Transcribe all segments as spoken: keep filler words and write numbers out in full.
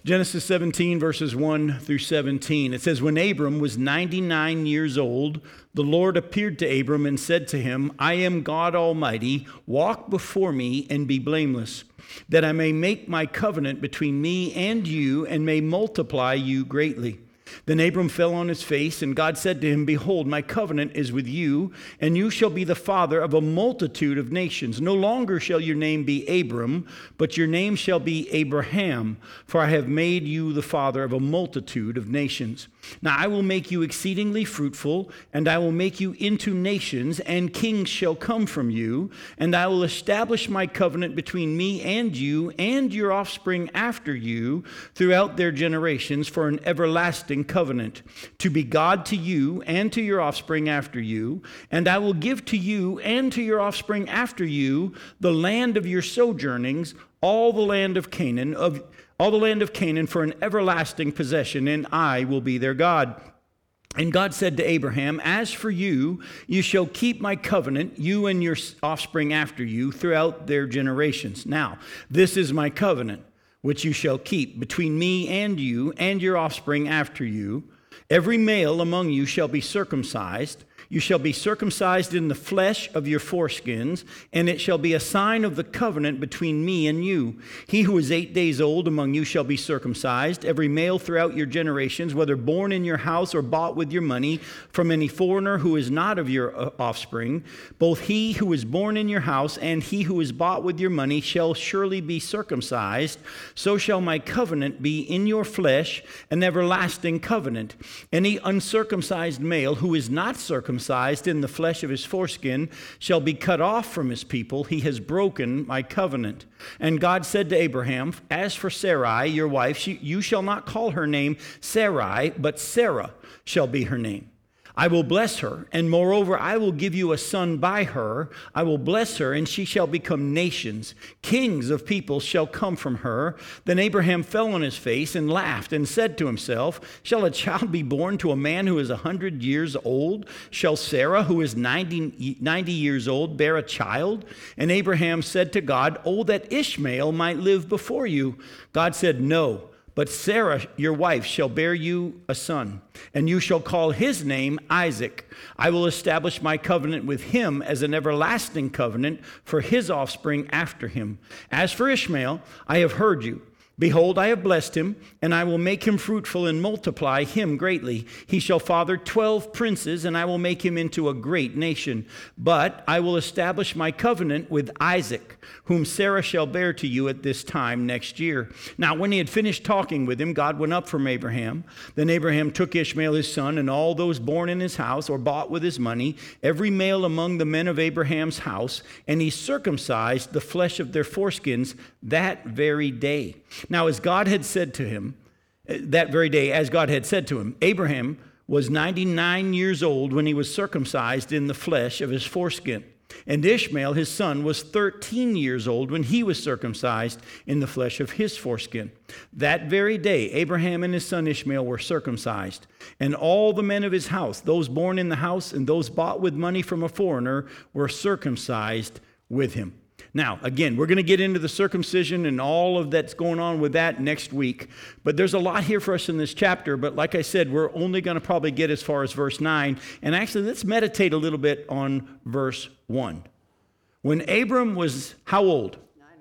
Genesis seventeen, verses one through seventeen. It says, when Abram was ninety-nine years old, the Lord appeared to Abram and said to him, I am God Almighty. Walk before me and be blameless, that I may make my covenant between me and you and may multiply you greatly. Then Abram fell on his face, and God said to him, behold, my covenant is with you, and you shall be the father of a multitude of nations. No longer shall your name be Abram, but your name shall be Abraham, for I have made you the father of a multitude of nations. Now I will make you exceedingly fruitful, and I will make you into nations, and kings shall come from you, and I will establish my covenant between me and you and your offspring after you throughout their generations for an everlasting covenant, to be God to you and to your offspring after you, and I will give to you and to your offspring after you the land of your sojournings, all the land of Canaan, of all the land of Canaan for an everlasting possession, and I will be their God. And God said to Abraham, as for you, you shall keep my covenant, you and your offspring after you, throughout their generations. Now, this is my covenant, which you shall keep between me and you and your offspring after you. Every male among you shall be circumcised. You shall be circumcised in the flesh of your foreskins, and it shall be a sign of the covenant between me and you. He who is eight days old among you shall be circumcised, every male throughout your generations, whether born in your house or bought with your money from any foreigner who is not of your offspring. Both he who is born in your house and he who is bought with your money shall surely be circumcised. So shall my covenant be in your flesh, an everlasting covenant. Any uncircumcised male who is not circumcised in the flesh of his foreskin shall be cut off from his people. He has broken my covenant. And God said to Abraham, as for Sarai, your wife, she, you shall not call her name Sarai, but Sarah shall be her name. I will bless her, and moreover, I will give you a son by her. I will bless her, and she shall become nations. Kings of people shall come from her. Then Abraham fell on his face and laughed and said to himself, shall a child be born to a man who is a hundred years old? Shall Sarah, who is ninety, ninety years old, bear a child? And Abraham said to God, oh, that Ishmael might live before you. God said, no. But Sarah, your wife, shall bear you a son, and you shall call his name Isaac. I will establish my covenant with him as an everlasting covenant for his offspring after him. As for Ishmael, I have heard you. Behold, I have blessed him, and I will make him fruitful and multiply him greatly. He shall father twelve princes, and I will make him into a great nation. But I will establish my covenant with Isaac, whom Sarah shall bear to you at this time next year. Now, when he had finished talking with him, God went up from Abraham. Then Abraham took Ishmael his son, and all those born in his house or bought with his money, every male among the men of Abraham's house, and he circumcised the flesh of their foreskins that very day. Now, as God had said to him, that very day, as God had said to him, Abraham was ninety-nine years old when he was circumcised in the flesh of his foreskin. And Ishmael, his son, was thirteen years old when he was circumcised in the flesh of his foreskin. That very day, Abraham and his son Ishmael were circumcised. And all the men of his house, those born in the house and those bought with money from a foreigner, were circumcised with him. Now, again, we're going to get into the circumcision and all of that's going on with that next week. But there's a lot here for us in this chapter. But like I said, we're only going to probably get as far as verse nine. And actually, let's meditate a little bit on verse one. When Abram was how old?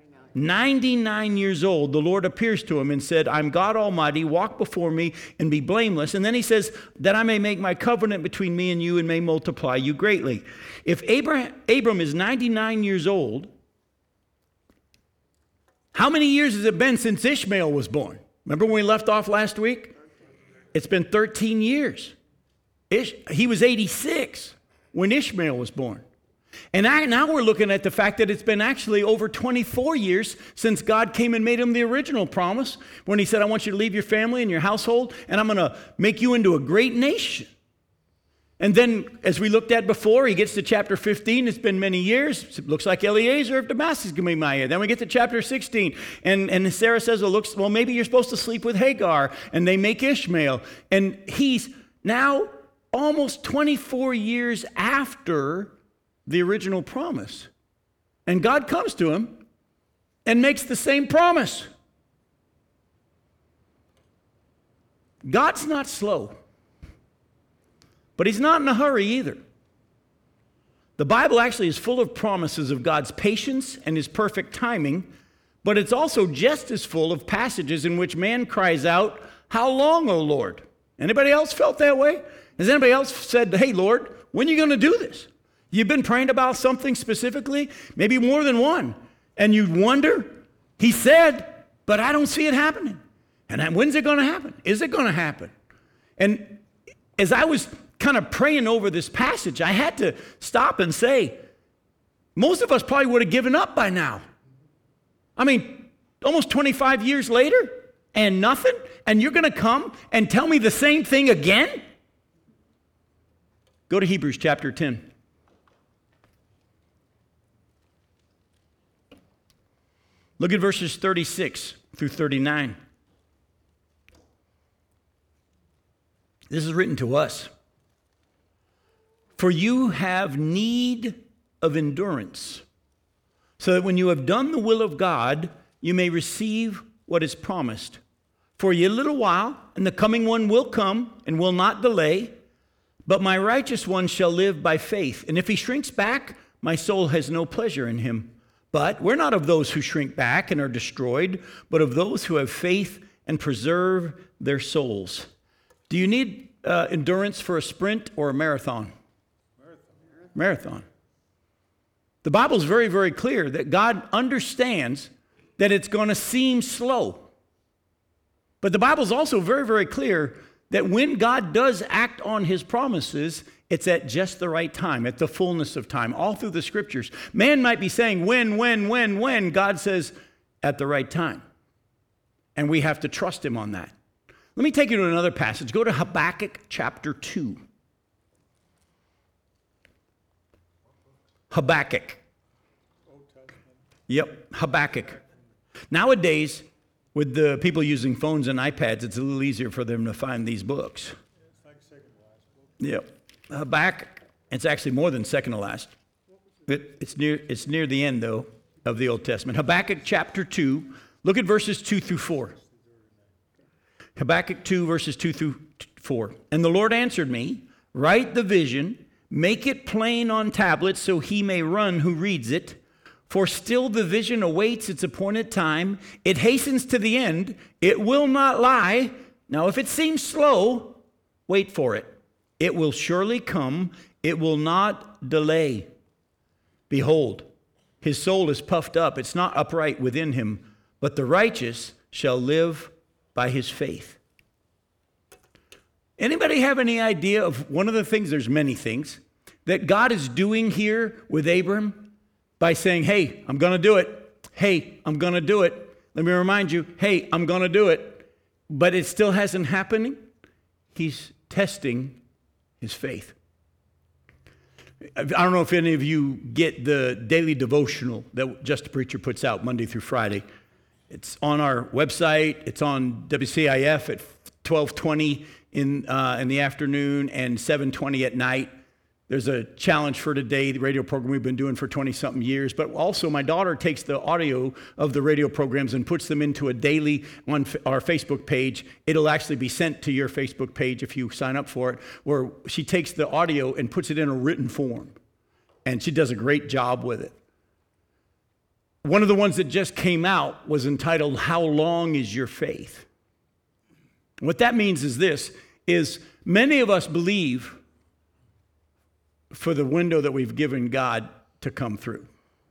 ninety-nine years old, the Lord appears to him and said, I'm God Almighty, walk before me and be blameless. And then he says, that I may make my covenant between me and you and may multiply you greatly. If Abraham, Abram is ninety-nine years old, how many years has it been since Ishmael was born? Remember when we left off last week? It's been thirteen years. Ish, he was eighty-six when Ishmael was born. And I, now we're looking at the fact that it's been actually over twenty-four years since God came and made him the original promise when he said, I want you to leave your family and your household, and I'm going to make you into a great nation. And then, as we looked at before, he gets to chapter fifteen. It's been many years. It looks like Eliezer of Damascus is going to be my heir. Then we get to chapter sixteen. And, and Sarah says, well, looks, well, maybe you're supposed to sleep with Hagar. And they make Ishmael. And he's now almost twenty-four years after the original promise. And God comes to him and makes the same promise. God's not slow, but he's not in a hurry either. The Bible actually is full of promises of God's patience and his perfect timing, but it's also just as full of passages in which man cries out, "How long, O Lord?" Anybody else felt that way? Has anybody else said, "Hey, Lord, when are you going to do this?" You've been praying about something specifically, maybe more than one, and you wonder, he said, but I don't see it happening. And when's it going to happen? Is it going to happen? And as I was kind of praying over this passage, I had to stop and say, most of us probably would have given up by now. I mean, almost twenty-five years later, and nothing? And you're going to come and tell me the same thing again? Go to Hebrews chapter ten. Look at verses thirty-six through thirty-nine. This is written to us. For you have need of endurance, so that when you have done the will of God, you may receive what is promised. For yet a little while, and the coming one will come and will not delay, but my righteous one shall live by faith. And if he shrinks back, my soul has no pleasure in him. But we're not of those who shrink back and are destroyed, but of those who have faith and preserve their souls. Do you need uh, endurance for a sprint or a marathon? Marathon. Marathon. The Bible's very, very clear that God understands that it's going to seem slow. But the Bible's also very, very clear that when God does act on his promises, it's at just the right time, at the fullness of time, all through the scriptures. Man might be saying, when, when, when, when. God says, at the right time. And we have to trust him on that. Let me take you to another passage. Go to Habakkuk chapter two. Habakkuk. Yep, Habakkuk. Nowadays, with the people using phones and iPads, it's a little easier for them to find these books. Yep. Habakkuk, it's actually more than second to last. It, it's near it's near the end, though, of the Old Testament. Habakkuk chapter two, look at verses two through four. Habakkuk two, verses two through four. And the Lord answered me, write the vision, make it plain on tablets so he may run who reads it. For still the vision awaits its appointed time. It hastens to the end. It will not lie. Now, if it seems slow, wait for it. It will surely come. It will not delay. Behold, his soul is puffed up. It's not upright within him, but the righteous shall live by his faith. Anybody have any idea of one of the things, there's many things, that God is doing here with Abram? By saying, hey, I'm going to do it. Hey, I'm going to do it. Let me remind you, hey, I'm going to do it. But it still hasn't happened. He's testing his faith. I don't know if any of you get the daily devotional that Just a Preacher puts out Monday through Friday. It's on our website. It's on W C I F at twelve twenty in, uh, in the afternoon and seven twenty at night. There's a challenge for today, the radio program we've been doing for twenty-something years. But also my daughter takes the audio of the radio programs and puts them into a daily on our Facebook page. It'll actually be sent to your Facebook page if you sign up for it, where she takes the audio and puts it in a written form. And she does a great job with it. One of the ones that just came out was entitled, How Long Is Your Faith? What that means is this, is many of us believe for the window that we've given God to come through.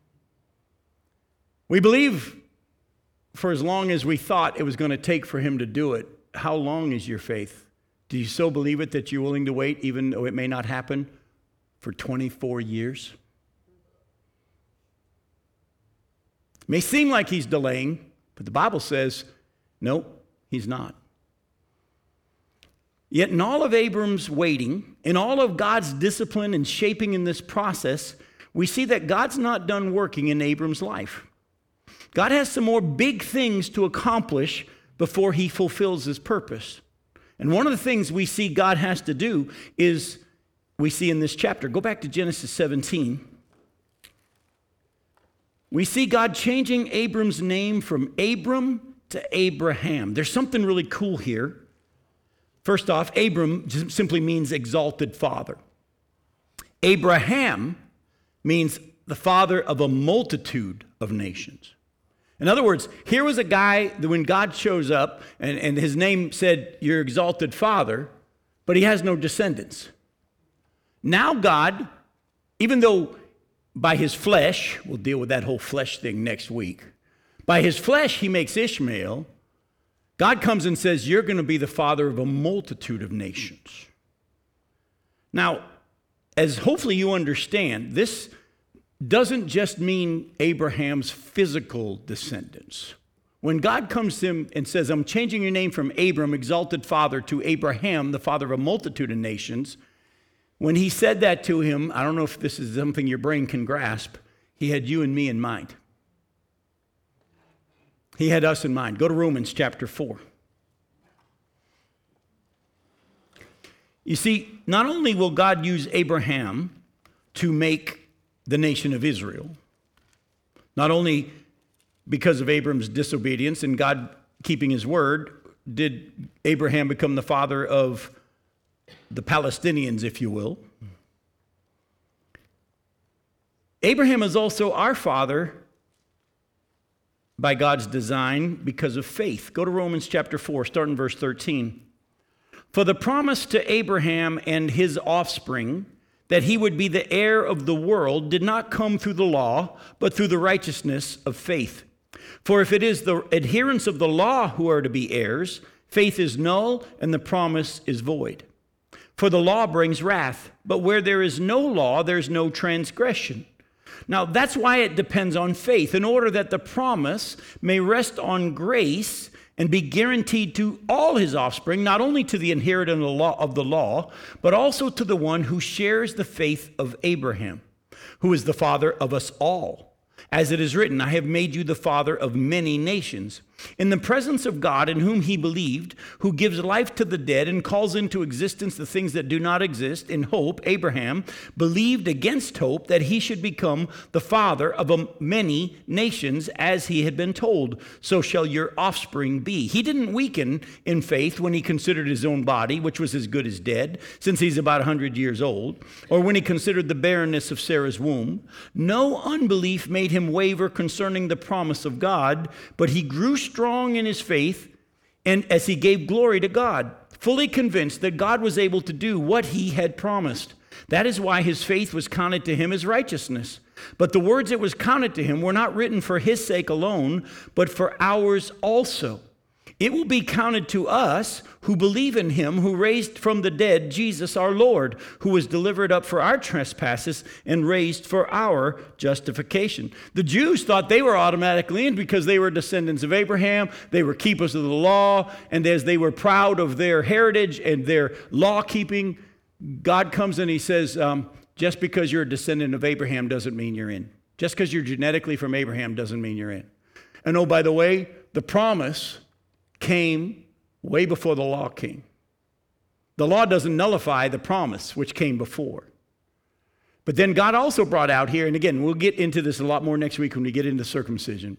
We believe for as long as we thought it was going to take for him to do it. How long is your faith? Do you so believe it that you're willing to wait even though it may not happen for twenty-four years? It may seem like he's delaying, but the Bible says, no, he's not. Yet in all of Abram's waiting, in all of God's discipline and shaping in this process, we see that God's not done working in Abram's life. God has some more big things to accomplish before he fulfills his purpose. And one of the things we see God has to do is, we see in this chapter, go back to Genesis seventeen. We see God changing Abram's name from Abram to Abraham. There's something really cool here. First off, Abram just simply means exalted father. Abraham means the father of a multitude of nations. In other words, here was a guy that when God shows up and, and his name said, your exalted father, but he has no descendants. Now God, even though by his flesh, we'll deal with that whole flesh thing next week, by his flesh he makes Ishmael, God comes and says, you're going to be the father of a multitude of nations. Now, as hopefully you understand, this doesn't just mean Abraham's physical descendants. When God comes to him and says, I'm changing your name from Abram, exalted father, to Abraham, the father of a multitude of nations, when he said that to him, I don't know if this is something your brain can grasp, he had you and me in mind. He had us in mind. Go to Romans chapter four. You see, not only will God use Abraham to make the nation of Israel, not only because of Abram's disobedience and God keeping his word, did Abraham become the father of the Palestinians, if you will. Abraham is also our father by God's design because of faith. Go to Romans chapter four, start in verse thirteen. For the promise to Abraham and his offspring that he would be the heir of the world did not come through the law, but through the righteousness of faith. For if it is the adherents of the law who are to be heirs, faith is null and the promise is void. For the law brings wrath, but where there is no law, there's no transgression. Now, that's why it depends on faith, in order that the promise may rest on grace and be guaranteed to all his offspring, not only to the inheritor of the law, of the law, but also to the one who shares the faith of Abraham, who is the father of us all. As it is written, I have made you the father of many nations. In the presence of God in whom he believed, who gives life to the dead and calls into existence the things that do not exist, in hope, Abraham believed against hope that he should become the father of a many nations, as he had been told, so shall your offspring be. He didn't weaken in faith when he considered his own body, which was as good as dead, since he's about one hundred years old, or when he considered the barrenness of Sarah's womb. No unbelief made him waver concerning the promise of God, but he grew strong in his faith, and as he gave glory to God, fully convinced that God was able to do what he had promised. That is why his faith was counted to him as righteousness. But the words that was counted to him were not written for his sake alone, but for ours also. It will be counted to us who believe in him who raised from the dead Jesus our Lord, who was delivered up for our trespasses and raised for our justification. The Jews thought they were automatically in because they were descendants of Abraham. They were keepers of the law. And as they were proud of their heritage and their law keeping, God comes and he says, um, just because you're a descendant of Abraham doesn't mean you're in. Just because you're genetically from Abraham doesn't mean you're in. And oh, by the way, the promise came way before the law came. The law doesn't nullify the promise which came before. But then God also brought out here, and again, we'll get into this a lot more next week when we get into circumcision.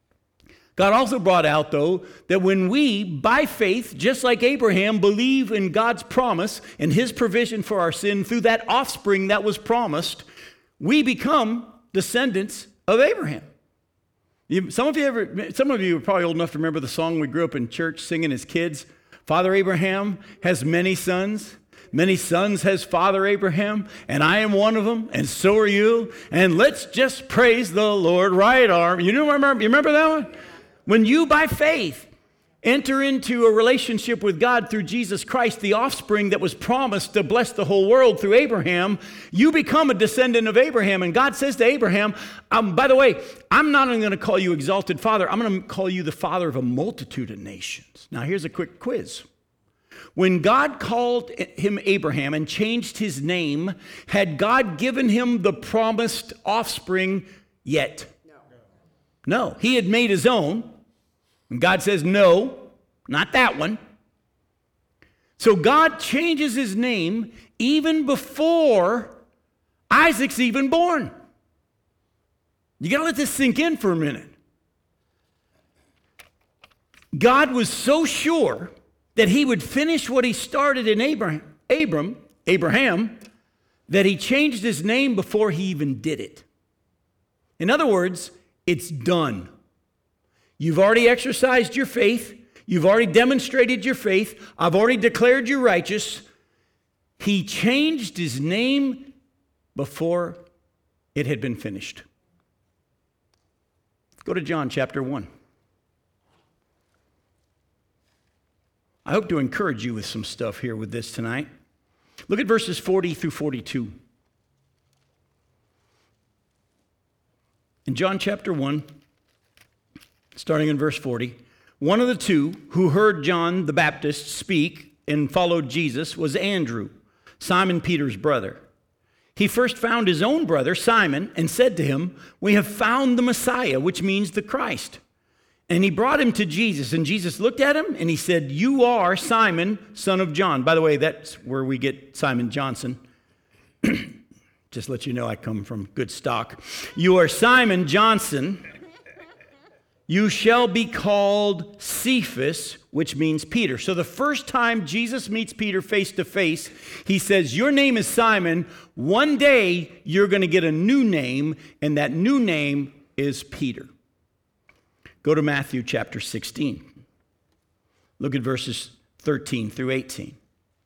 God also brought out, though, that when we, by faith, just like Abraham, believe in God's promise and his provision for our sin through that offspring that was promised, we become descendants of Abraham. You, some of you ever, some of you are probably old enough to remember the song we grew up in church singing as kids. Father Abraham has many sons. Many sons has Father Abraham, and I am one of them, and so are you. And let's just praise the Lord. Right arm. You know, remember, you remember that one? When you, by faith, enter into a relationship with God through Jesus Christ, the offspring that was promised to bless the whole world through Abraham, you become a descendant of Abraham. And God says to Abraham, um, by the way, I'm not only going to call you exalted father, I'm going to call you the father of a multitude of nations. Now, here's a quick quiz. When God called him Abraham and changed his name, had God given him the promised offspring yet? No. No. He had made his own. And God says, no, not that one. So God changes his name even before Isaac's even born. You got to let this sink in for a minute. God was so sure that he would finish what he started in Abraham, Abram, Abraham, that he changed his name before he even did it. In other words, it's done. You've already exercised your faith. You've already demonstrated your faith. I've already declared you righteous. He changed his name before it had been finished. Go to John chapter one. I hope to encourage you with some stuff here with this tonight. Look at verses forty through forty-two. In John chapter one, starting in verse forty, one of the two who heard John the Baptist speak and followed Jesus was Andrew, Simon Peter's brother. He first found his own brother, Simon, and said to him, "We have found the Messiah," which means the Christ. And he brought him to Jesus, and Jesus looked at him, and he said, "You are Simon, son of John." By the way, that's where we get Simon Johnson. Just let you know I come from good stock. "You are Simon Johnson. You shall be called Cephas," which means Peter. So the first time Jesus meets Peter face to face, he says, "Your name is Simon. One day you're going to get a new name, and that new name is Peter." Go to Matthew chapter sixteen. Look at verses thirteen through eighteen.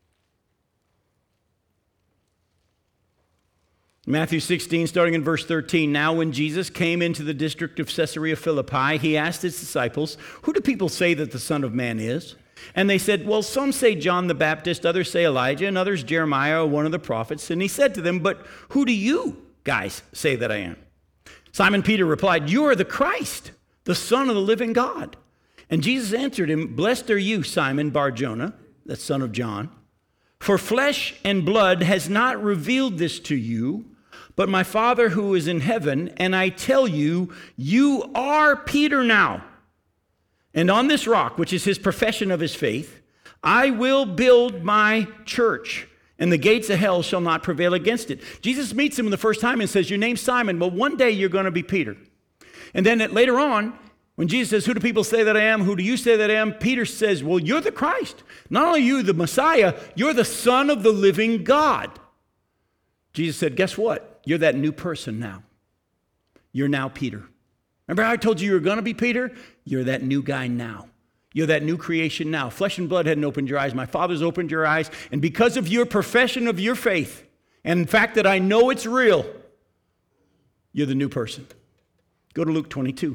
Matthew sixteen, starting in verse thirteen. "Now when Jesus came into the district of Caesarea Philippi, he asked his disciples, 'Who do people say that the Son of Man is?' And they said, 'Well, some say John the Baptist, others say Elijah, and others Jeremiah or one of the prophets.' And he said to them, 'But who do you guys say that I am?' Simon Peter replied, 'You are the Christ, the Son of the living God.' And Jesus answered him, 'Blessed are you, Simon Bar-Jonah,'" that's son of John, "'for flesh and blood has not revealed this to you, but my Father who is in heaven. And I tell you, you are Peter now. And on this rock,'" which is his profession of his faith, "'I will build my church, and the gates of hell shall not prevail against it.'" Jesus meets him the first time and says, "Your name's Simon, but one day you're going to be Peter." And then later on, when Jesus says, "Who do people say that I am? Who do you say that I am?" Peter says, "Well, you're the Christ. Not only are you the Messiah, you're the Son of the living God." Jesus said, "Guess what? You're that new person now. You're now Peter. Remember how I told you you were going to be Peter? You're that new guy now. You're that new creation now. Flesh and blood hadn't opened your eyes. My Father's opened your eyes. And because of your profession of your faith, and the fact that I know it's real, you're the new person." Go to Luke twenty-two.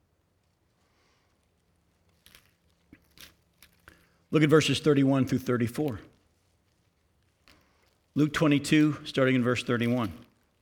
Look at verses thirty-one through thirty-four. Luke twenty-two, starting in verse thirty-one.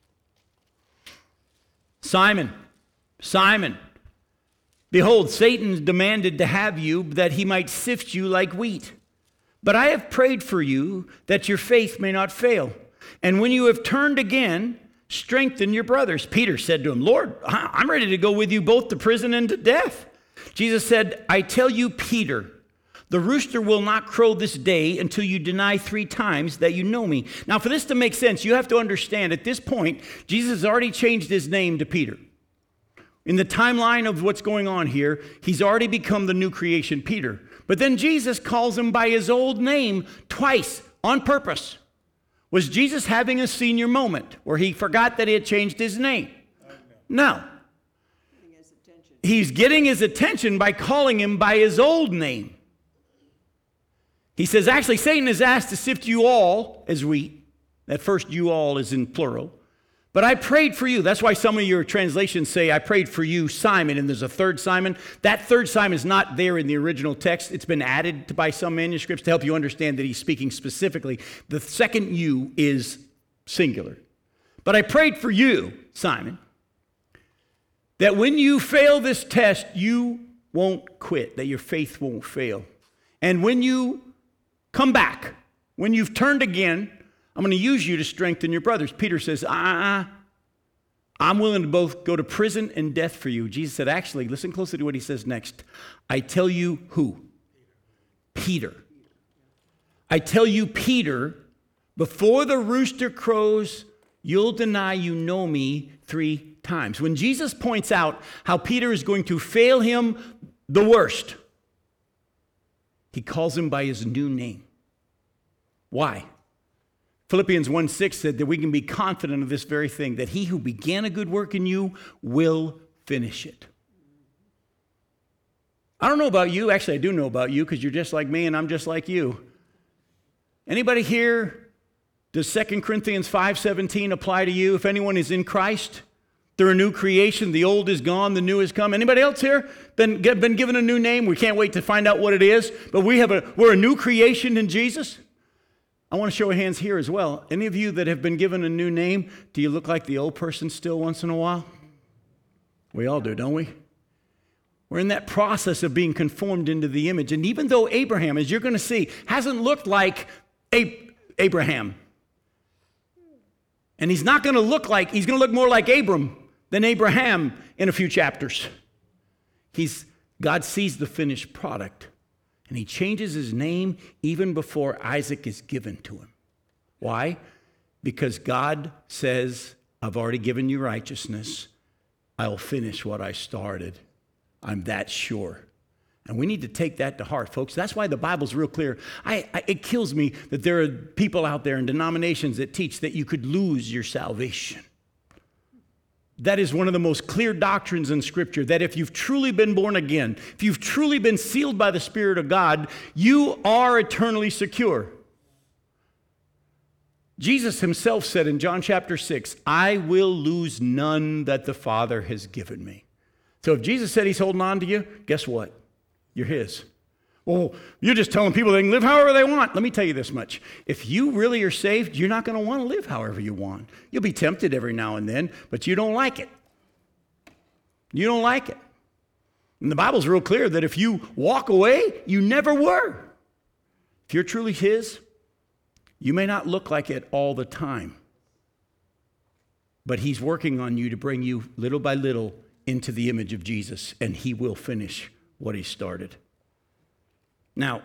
"Simon, Simon, behold, Satan demanded to have you that he might sift you like wheat. But I have prayed for you that your faith may not fail. And when you have turned again, strengthen your brothers." Peter said to him, "Lord, I'm ready to go with you both to prison and to death." Jesus said, "I tell you, Peter, the rooster will not crow this day until you deny three times that you know me." Now, for this to make sense, you have to understand at this point, Jesus has already changed his name to Peter. In the timeline of what's going on here, he's already become the new creation, Peter. But then Jesus calls him by his old name twice on purpose. Was Jesus having a senior moment where he forgot that he had changed his name? No. He's getting his attention by calling him by his old name. He says, actually, Satan is asked to sift you all as wheat. That first "you all" is in plural. "But I prayed for you." That's why some of your translations say, "I prayed for you, Simon," and there's a third Simon. That third Simon is not there in the original text. It's been added to by some manuscripts to help you understand that he's speaking specifically. The second "you" is singular. "But I prayed for you, Simon, that when you fail this test, you won't quit, that your faith won't fail. And when you come back, when you've turned again, I'm going to use you to strengthen your brothers." Peter says, uh-uh, "I'm willing to both go to prison and death for you." Jesus said, actually, listen closely to what he says next. "I tell you who? Peter. I tell you, Peter, before the rooster crows, you'll deny you know me three times." When Jesus points out how Peter is going to fail him the worst, He calls him by his new name. Why? Philippians one six said that we can be confident of this very thing, that he who began a good work in you will finish it. I don't know about you. Actually, I do know about you because you're just like me and I'm just like you. Anybody here, does Second Corinthians five seventeen apply to you? If anyone is in Christ, they're a new creation. The old is gone, the new has come. Anybody else here been, been given a new name? We can't wait to find out what it is, but we have a, we're a new creation in Jesus. I want to show of hands here as well. Any of you that have been given a new name, do you look like the old person still once in a while? We all do, don't we? We're in that process of being conformed into the image. And even though Abraham, as you're going to see, hasn't looked like Abraham, and he's not going to look like, he's going to look more like Abram than Abraham in a few chapters. He's, God sees the finished product, and he changes his name even before Isaac is given to him. Why? Because God says, I've already given you righteousness. I'll finish what I started. I'm that sure. And we need to take that to heart, folks. That's why the Bible's real clear. I, I, it kills me that there are people out there in denominations that teach that you could lose your salvation. That is one of the most clear doctrines in Scripture, that if you've truly been born again, if you've truly been sealed by the Spirit of God, you are eternally secure. Jesus himself said in John chapter six, I will lose none that the Father has given me. So if Jesus said he's holding on to you, guess what? You're his. Well, you're just telling people they can live however they want. Let me tell you this much. If you really are saved, you're not going to want to live however you want. You'll be tempted every now and then, but you don't like it. You don't like it. And the Bible's real clear that if you walk away, you never were. If you're truly his, you may not look like it all the time, but he's working on you to bring you little by little into the image of Jesus, and he will finish what he started. Now,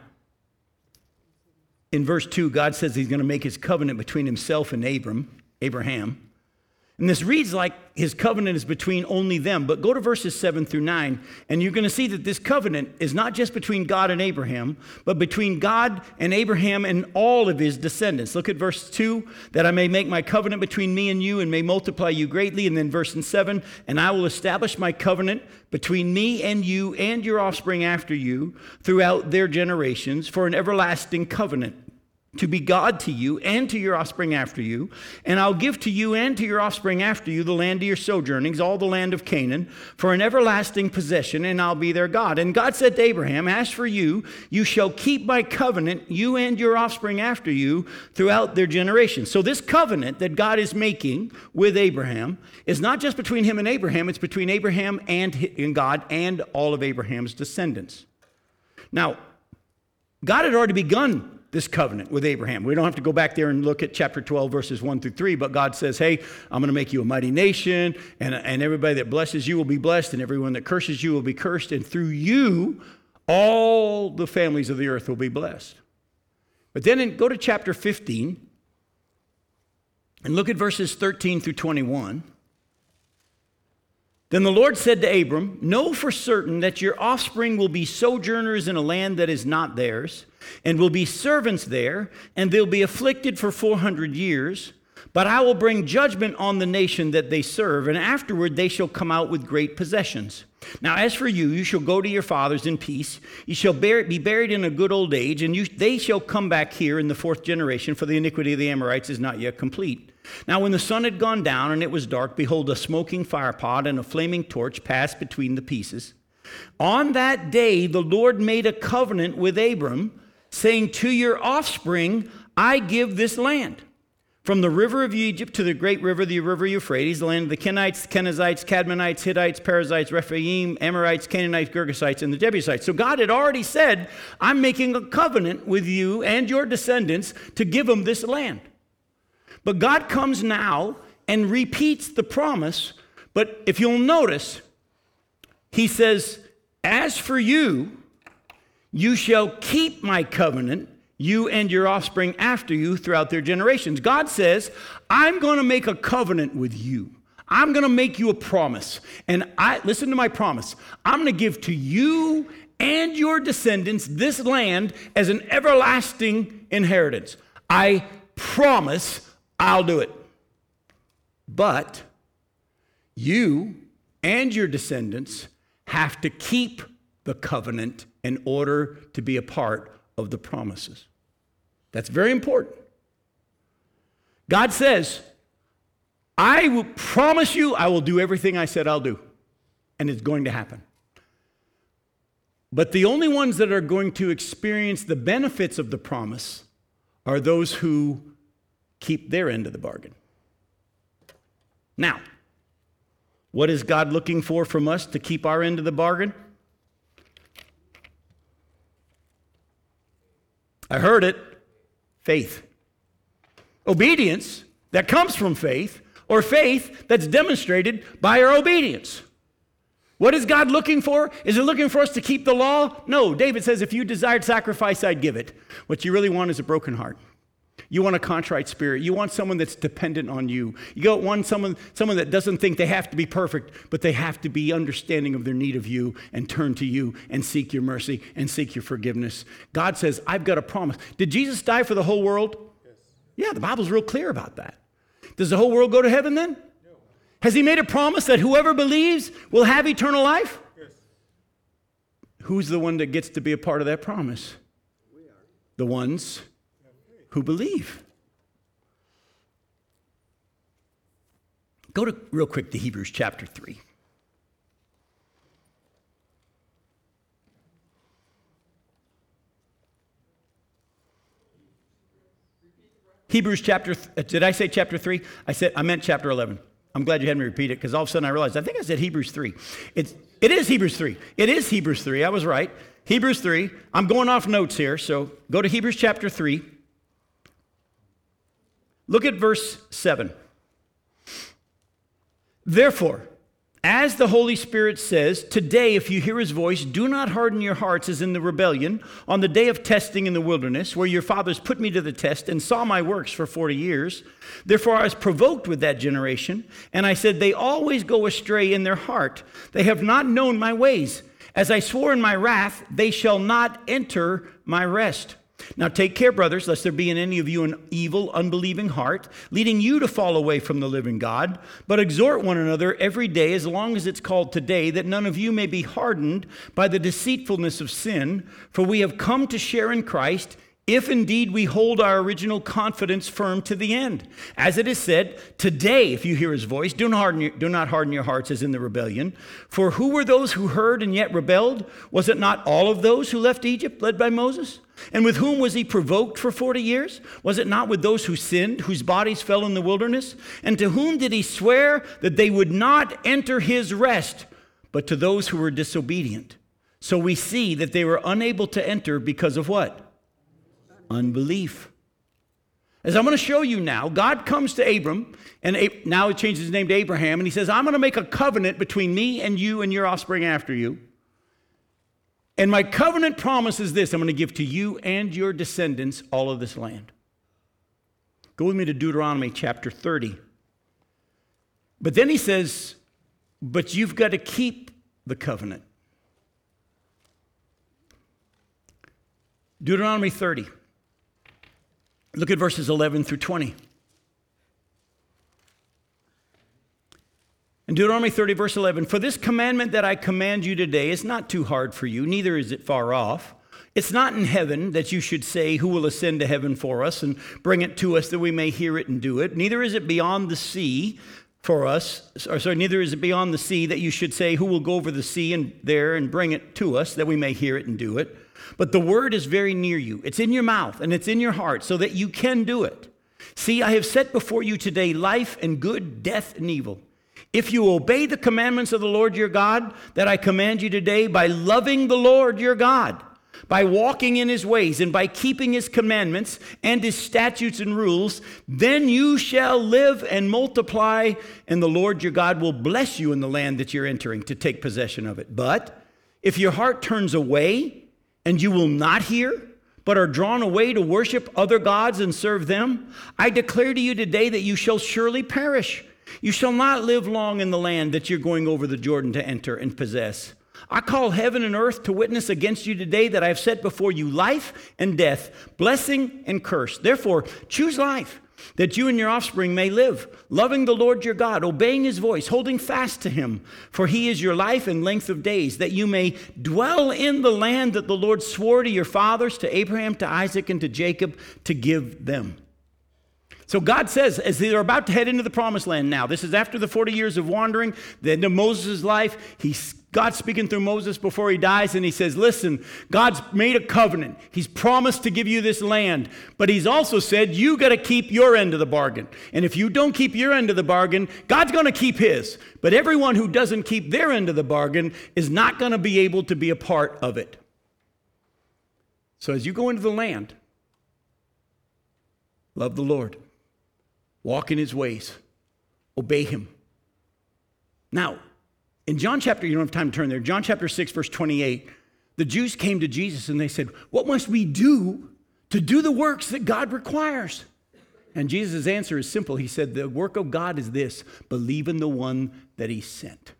in verse two, God says he's going to make his covenant between himself and Abram, Abraham. And this reads like his covenant is between only them. But go to verses seven through nine, and you're going to see that this covenant is not just between God and Abraham, but between God and Abraham and all of his descendants. Look at verse two, that I may make my covenant between me and you and may multiply you greatly. And then verse seven, and I will establish my covenant between me and you and your offspring after you throughout their generations for an everlasting covenant, to be God to you and to your offspring after you. And I'll give to you and to your offspring after you the land of your sojournings, all the land of Canaan, for an everlasting possession, and I'll be their God. And God said to Abraham, as for you, you shall keep my covenant, you and your offspring after you, throughout their generations. So this covenant that God is making with Abraham is not just between him and Abraham, it's between Abraham and God and all of Abraham's descendants. Now, God had already begun this covenant with Abraham. We don't have to go back there and look at chapter twelve, verses one through three, but God says, hey, I'm going to make you a mighty nation, and, and everybody that blesses you will be blessed, and everyone that curses you will be cursed, and through you, all the families of the earth will be blessed. But then in, go to chapter fifteen, and look at verses thirteen through twenty-one. Then the Lord said to Abram, know for certain that your offspring will be sojourners in a land that is not theirs, and will be servants there, and they'll be afflicted for four hundred years. But I will bring judgment on the nation that they serve, and afterward they shall come out with great possessions. Now as for you, you shall go to your fathers in peace. You shall bear, be buried in a good old age, and you, they shall come back here in the fourth generation, for the iniquity of the Amorites is not yet complete. Now when the sun had gone down and it was dark, behold, a smoking firepot and a flaming torch passed between the pieces. On that day the Lord made a covenant with Abram, saying, to your offspring I give this land, from the river of Egypt to the great river, the river Euphrates, the land of the Kenites, Kenizzites, Cadmonites, Hittites, Perizzites, Rephaim, Amorites, Canaanites, Girgashites, and the Jebusites. So God had already said, I'm making a covenant with you and your descendants to give them this land. But God comes now and repeats the promise. But if you'll notice, he says, as for you, you shall keep my covenant, you and your offspring after you throughout their generations. God says, I'm going to make a covenant with you. I'm going to make you a promise. And I listen to my promise. I'm going to give to you and your descendants this land as an everlasting inheritance. I promise I'll do it. But you and your descendants have to keep the covenant in order to be a part of the promises. That's very important. God says, I will promise you I will do everything I said I'll do. And it's going to happen. But the only ones that are going to experience the benefits of the promise are those who keep their end of the bargain. Now, what is God looking for from us to keep our end of the bargain? I heard it. Faith. Obedience that comes from faith, or faith that's demonstrated by our obedience. What is God looking for? Is He looking for us to keep the law? No. David says, if you desired sacrifice, I'd give it. What you really want is a broken heart. You want a contrite spirit. You want someone that's dependent on you. You don't want someone, someone that doesn't think they have to be perfect, but they have to be understanding of their need of you and turn to you and seek your mercy and seek your forgiveness. God says, I've got a promise. Did Jesus die for the whole world? Yes. Yeah, the Bible's real clear about that. Does the whole world go to heaven then? No. Has He made a promise that whoever believes will have eternal life? Yes. Who's the one that gets to be a part of that promise? We are. The ones who believe. Go to real quick to Hebrews chapter three. Hebrews chapter, th- did I say chapter three? I said, I meant chapter eleven. I'm glad you had me repeat it because all of a sudden I realized, I think I said Hebrews three. It's, it is Hebrews three. It is Hebrews three. I was right. Hebrews three. I'm going off notes here, so go to Hebrews chapter three. Look at verse seven. Therefore, as the Holy Spirit says, today if you hear His voice, do not harden your hearts as in the rebellion on the day of testing in the wilderness, where your fathers put me to the test and saw my works for forty years. Therefore I was provoked with that generation, and I said, they always go astray in their heart. They have not known my ways. As I swore in my wrath, they shall not enter my rest. Now take care, brothers, lest there be in any of you an evil, unbelieving heart, leading you to fall away from the living God. But exhort one another every day, as long as it's called today, that none of you may be hardened by the deceitfulness of sin. For we have come to share in Christ, if indeed we hold our original confidence firm to the end. As it is said, today, if you hear His voice, do not harden your, do not harden your hearts as in the rebellion. For who were those who heard and yet rebelled? Was it not all of those who left Egypt, led by Moses? And with whom was He provoked for forty years? Was it not with those who sinned, whose bodies fell in the wilderness? And to whom did He swear that they would not enter His rest, but to those who were disobedient? So we see that they were unable to enter because of what? Unbelief. As I'm going to show you now, God comes to Abram, and now He changes His name to Abraham, and He says, I'm going to make a covenant between me and you and your offspring after you. And my covenant promise is this: I'm going to give to you and your descendants all of this land. Go with me to Deuteronomy chapter thirty. But then He says, but you've got to keep the covenant. Deuteronomy thirty. Look at verses eleven through twenty. In Deuteronomy thirty, verse eleven, for this commandment that I command you today is not too hard for you, neither is it far off. It's not in heaven that you should say, who will ascend to heaven for us and bring it to us that we may hear it and do it. Neither is it beyond the sea for us, or sorry, neither is it beyond the sea that you should say, who will go over the sea and there and bring it to us that we may hear it and do it. But the word is very near you. It's in your mouth and it's in your heart so that you can do it. See, I have set before you today life and good, death and evil. If you obey the commandments of the Lord your God that I command you today by loving the Lord your God, by walking in His ways and by keeping His commandments and His statutes and rules, then you shall live and multiply, and the Lord your God will bless you in the land that you're entering to take possession of it. But if your heart turns away and you will not hear, but are drawn away to worship other gods and serve them, I declare to you today that you shall surely perish. You shall not live long in the land that you're going over the Jordan to enter and possess. I call heaven and earth to witness against you today that I have set before you life and death, blessing and curse. Therefore, choose life, that you and your offspring may live, loving the Lord your God, obeying his voice, holding fast to him. For he is your life and length of days, that you may dwell in the land that the Lord swore to your fathers, to Abraham, to Isaac, and to Jacob, to give them. So God says, as they're about to head into the promised land now, this is after the forty years of wandering, the end of Moses' life. He's God speaking through Moses before he dies, and he says, listen, God's made a covenant. He's promised to give you this land, but he's also said, you got to keep your end of the bargain. And if you don't keep your end of the bargain, God's going to keep his. But everyone who doesn't keep their end of the bargain is not going to be able to be a part of it. So as you go into the land, love the Lord. Walk in his ways. Obey him. Now, in John chapter, you don't have time to turn there, John chapter six, verse twenty-eight, the Jews came to Jesus and they said, what must we do to do the works that God requires? And Jesus' answer is simple. He said, the work of God is this, believe in the one that he sent.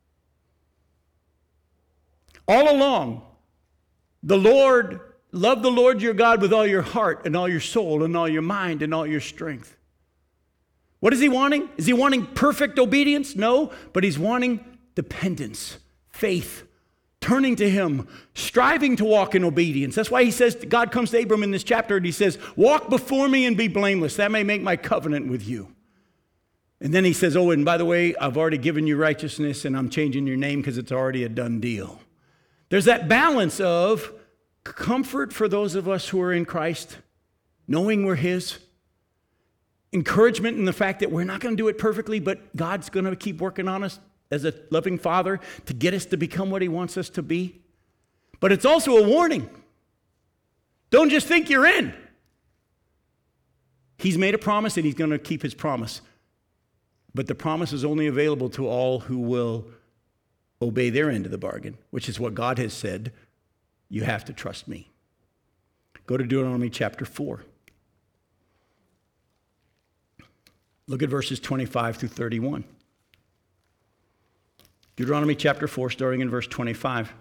All along, the Lord, love the Lord your God with all your heart and all your soul and all your mind and all your strength. What is he wanting? Is he wanting perfect obedience? No, but he's wanting dependence, faith, turning to him, striving to walk in obedience. That's why he says, God comes to Abram in this chapter and he says, walk before me and be blameless. That may make my covenant with you. And then he says, oh, and by the way, I've already given you righteousness and I'm changing your name because it's already a done deal. There's that balance of comfort for those of us who are in Christ, knowing we're his, encouragement in the fact that we're not going to do it perfectly, but God's going to keep working on us as a loving father to get us to become what he wants us to be. But it's also a warning. Don't just think you're in. He's made a promise and he's going to keep his promise. But the promise is only available to all who will obey their end of the bargain, which is what God has said. You have to trust me. Go to Deuteronomy chapter four. Look at verses twenty-five through thirty-one. Deuteronomy chapter four, starting in verse twenty-five.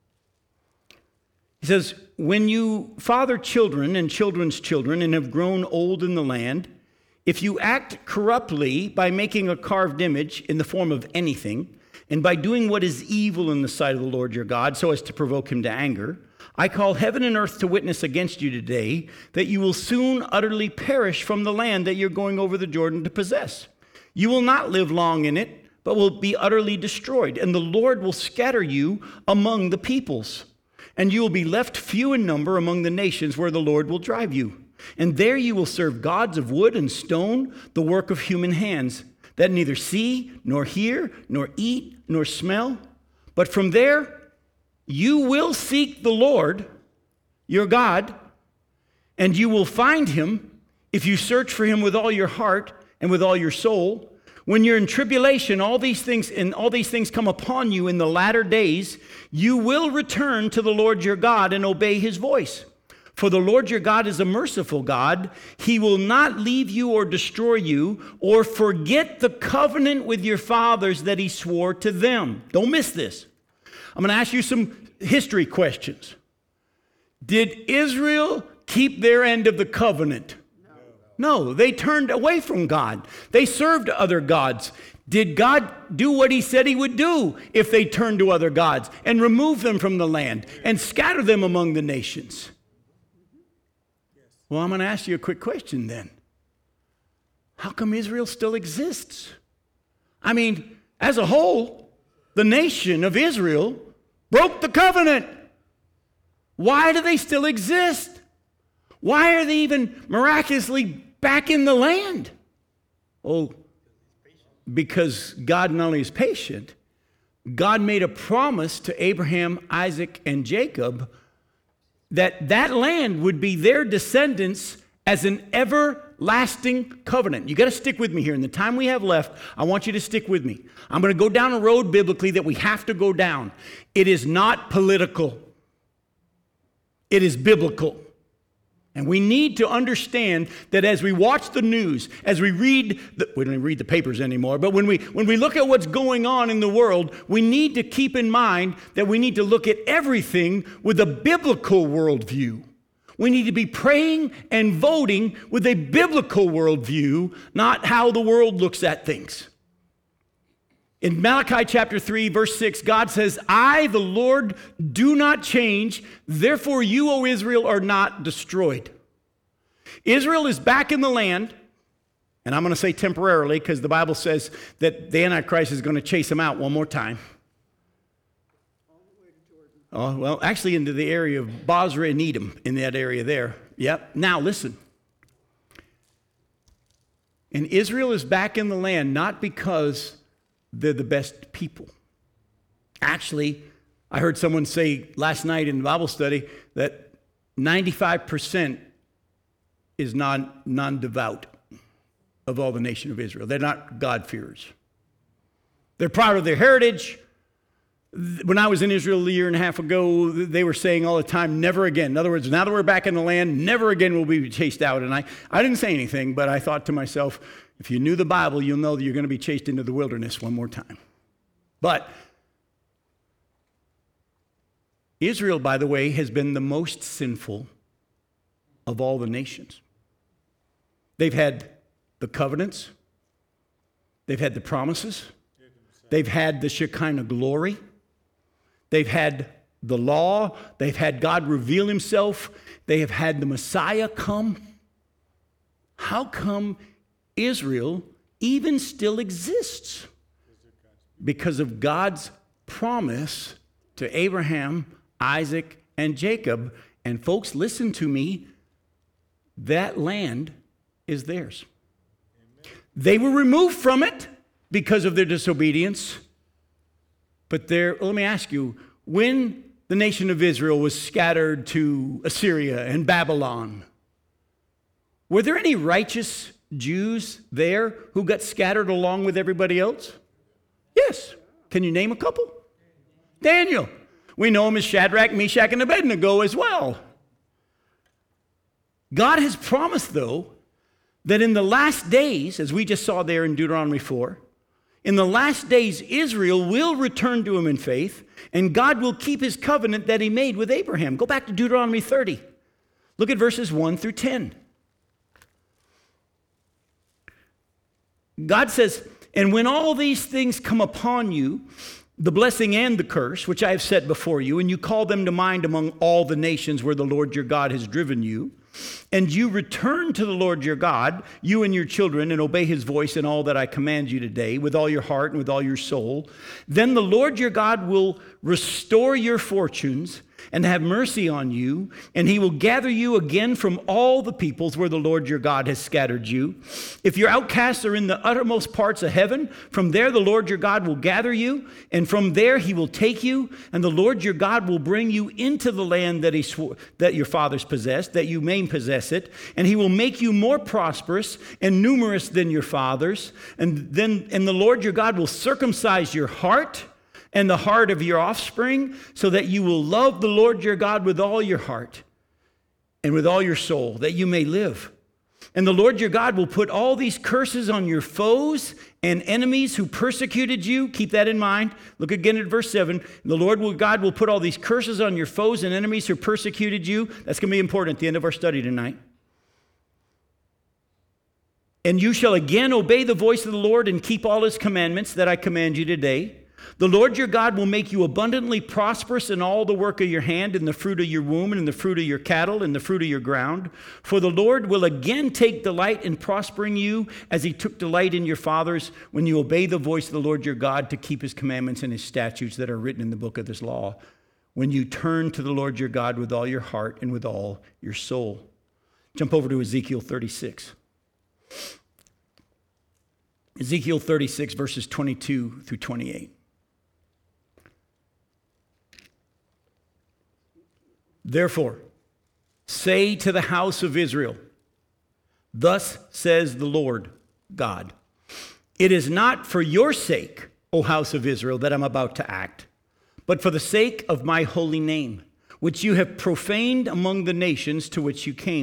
He says, when you father children and children's children and have grown old in the land, if you act corruptly by making a carved image in the form of anything, and by doing what is evil in the sight of the Lord your God, so as to provoke him to anger, I call heaven and earth to witness against you today that you will soon utterly perish from the land that you're going over the Jordan to possess. You will not live long in it, but will be utterly destroyed. And the Lord will scatter you among the peoples. And you will be left few in number among the nations where the Lord will drive you. And there you will serve gods of wood and stone, the work of human hands, that neither see, nor hear, nor eat, nor smell. But from there you will seek the Lord, your God, and you will find him if you search for him with all your heart and with all your soul. When you're in tribulation, all these things and all these things come upon you in the latter days, you will return to the Lord your God and obey his voice. For the Lord your God is a merciful God. He will not leave you or destroy you or forget the covenant with your fathers that he swore to them. Don't miss this. I'm going to ask you some history questions. Did Israel keep their end of the covenant? No. No, they turned away from God. They served other gods. Did God do what he said he would do if they turned to other gods and remove them from the land and scatter them among the nations? Well, I'm going to ask you a quick question then. How come Israel still exists? I mean, as a whole, the nation of Israel broke the covenant. Why do they still exist? Why are they even miraculously back in the land? Oh, because God not only is patient, God made a promise to Abraham, Isaac, and Jacob that that land would be their descendants as an everlasting covenant. You got to stick with me here. In the time we have left, I want you to stick with me. I'm going to go down a road biblically that we have to go down. It is not political. It is biblical. And we need to understand that as we watch the news, as we read, the, we don't even read the papers anymore, but when we, when we look at what's going on in the world, we need to keep in mind that we need to look at everything with a biblical worldview. We need to be praying and voting with a biblical worldview, not how the world looks at things. In Malachi chapter three, verse six, God says, I, the Lord, do not change. Therefore, you, O Israel, are not destroyed. Israel is back in the land, and I'm going to say temporarily because the Bible says that the Antichrist is going to chase them out one more time. Oh, well, actually into the area of Bozrah and Edom, in that area there. Yep. Now, listen. And Israel is back in the land not because they're the best people. Actually, I heard someone say last night in Bible study that ninety-five percent is non, non-devout of all the nation of Israel. They're not God-fearers. They're proud of their heritage. When I was in Israel a year and a half ago, they were saying all the time, never again. In other words, now that we're back in the land, never again will we be chased out. And I, I didn't say anything, but I thought to myself, if you knew the Bible, you'll know that you're going to be chased into the wilderness one more time. But Israel, by the way, has been the most sinful of all the nations. They've had the covenants. They've had the promises. They've had the Shekinah glory. They've had the law. They've had God reveal himself. They have had the Messiah come. How come Israel even still exists? Because of God's promise to Abraham, Isaac, and Jacob. And folks, listen to me. That land is theirs. Amen. They were removed from it because of their disobedience. But there, let me ask you, when the nation of Israel was scattered to Assyria and Babylon, were there any righteous Jews there who got scattered along with everybody else? Yes. Can you name a couple? Daniel. We know him as Shadrach, Meshach, and Abednego as well. God has promised, though, that in the last days, as we just saw there in Deuteronomy four, in the last days, Israel will return to him in faith, and God will keep his covenant that he made with Abraham. Go back to Deuteronomy thirty. Look at verses one through ten. God says, and when all these things come upon you, the blessing and the curse, which I have set before you, and you call them to mind among all the nations where the Lord your God has driven you, and you return to the Lord your God, you and your children, and obey his voice in all that I command you today, with all your heart and with all your soul, then the Lord your God will restore your fortunes and have mercy on you, and he will gather you again from all the peoples where the Lord your God has scattered you. If your outcasts are in the uttermost parts of heaven, from there the Lord your God will gather you, and from there he will take you, and the Lord your God will bring you into the land that he swore that your fathers possessed, that you may possess it, and he will make you more prosperous and numerous than your fathers, and then and the Lord your God will circumcise your heart and the heart of your offspring, so that you will love the Lord your God with all your heart and with all your soul, that you may live. And the Lord your God will put all these curses on your foes and enemies who persecuted you. Keep that in mind. Look again at verse seven. The Lord will, God will put all these curses on your foes and enemies who persecuted you. That's going to be important at the end of our study tonight. And you shall again obey the voice of the Lord and keep all his commandments that I command you today. The Lord your God will make you abundantly prosperous in all the work of your hand, in the fruit of your womb, and in the fruit of your cattle, and the fruit of your ground. For the Lord will again take delight in prospering you, as he took delight in your fathers, when you obey the voice of the Lord your God to keep his commandments and his statutes that are written in the book of this law, when you turn to the Lord your God with all your heart and with all your soul. Jump over to Ezekiel thirty-six. Ezekiel thirty-six, verses twenty-two through twenty-eight. Therefore, say to the house of Israel, thus says the Lord God, it is not for your sake, O house of Israel, that I'm about to act, but for the sake of my holy name, which you have profaned among the nations to which you came.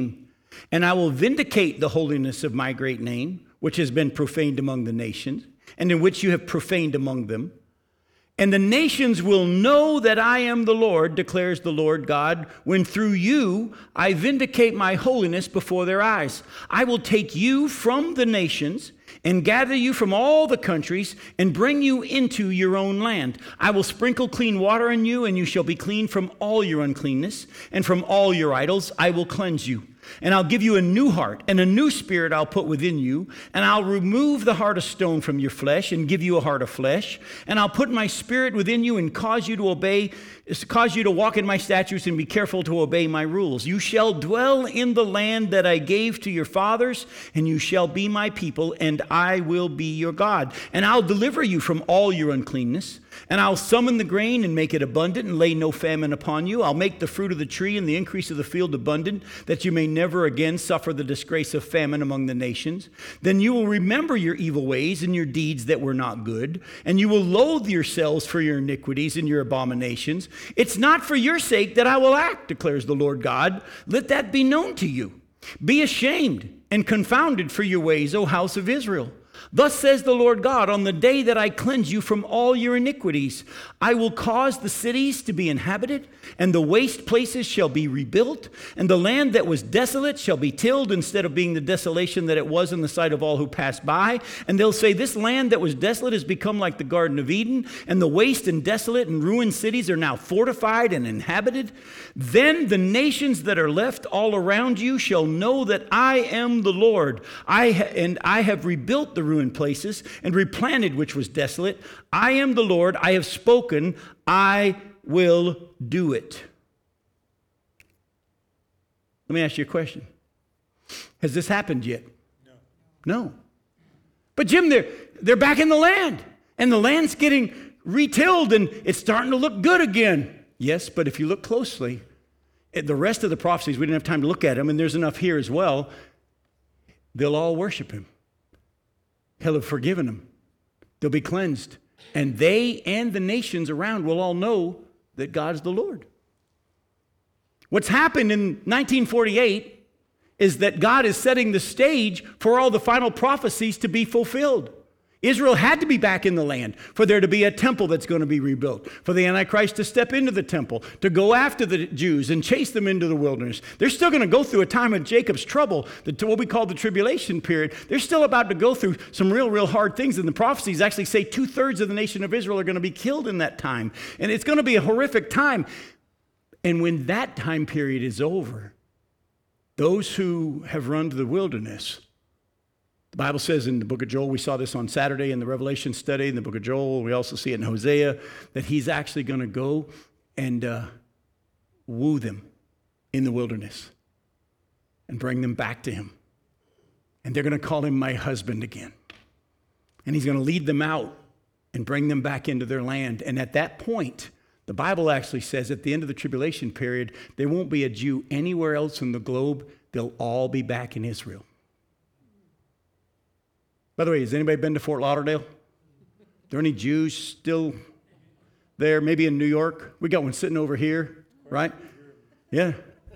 And I will vindicate the holiness of my great name, which has been profaned among the nations, and in which you have profaned among them. And the nations will know that I am the Lord, declares the Lord God, when through you I vindicate my holiness before their eyes. I will take you from the nations and gather you from all the countries and bring you into your own land. I will sprinkle clean water on you, and you shall be clean from all your uncleanness, and from all your idols I will cleanse you. And I'll give you a new heart, and a new spirit I'll put within you. And I'll remove the heart of stone from your flesh and give you a heart of flesh. And I'll put my spirit within you and cause you to obey, cause you to walk in my statutes and be careful to obey my rules. You shall dwell in the land that I gave to your fathers, and you shall be my people, and I will be your God. And I'll deliver you from all your uncleanness. And I'll summon the grain and make it abundant and lay no famine upon you. I'll make the fruit of the tree and the increase of the field abundant, that you may never again suffer the disgrace of famine among the nations. Then you will remember your evil ways and your deeds that were not good, and you will loathe yourselves for your iniquities and your abominations. It's not for your sake that I will act, declares the Lord God. Let that be known to you. Be ashamed and confounded for your ways, O house of Israel. Thus says the Lord God, on the day that I cleanse you from all your iniquities, I will cause the cities to be inhabited, and the waste places shall be rebuilt, and the land that was desolate shall be tilled instead of being the desolation that it was in the sight of all who passed by. And they'll say, this land that was desolate has become like the Garden of Eden, and the waste and desolate and ruined cities are now fortified and inhabited. Then the nations that are left all around you shall know that I am the Lord, I ha- and I have rebuilt the ruined places and replanted which was desolate. I am the Lord, I have spoken, I will do it. Let me ask you a question. Has this happened yet? No. No. But Jim, they're, they're back in the land, and the land's getting retilled, and it's starting to look good again. Yes, but if you look closely, the rest of the prophecies, we didn't have time to look at them, and there's enough here as well, they'll all worship him. He'll have forgiven them. They'll be cleansed. And they and the nations around will all know that God's the Lord. What's happened in nineteen forty-eight is that God is setting the stage for all the final prophecies to be fulfilled. Israel had to be back in the land for there to be a temple that's going to be rebuilt, for the Antichrist to step into the temple, to go after the Jews and chase them into the wilderness. They're still going to go through a time of Jacob's trouble, the, what we call the tribulation period. They're still about to go through some real, real hard things, and the prophecies actually say two-thirds of the nation of Israel are going to be killed in that time, and it's going to be a horrific time. And when that time period is over, those who have run to the wilderness, the Bible says in the book of Joel, we saw this on Saturday in the Revelation study, in the book of Joel, we also see it in Hosea, that he's actually going to go and uh, woo them in the wilderness and bring them back to him. And they're going to call him my husband again. And he's going to lead them out and bring them back into their land. And at that point, the Bible actually says at the end of the tribulation period, there won't be a Jew anywhere else in the globe. They'll all be back in Israel. By the way, has anybody been to Fort Lauderdale? Are there any Jews still there? Maybe in New York? We got one sitting over here, right? Yeah.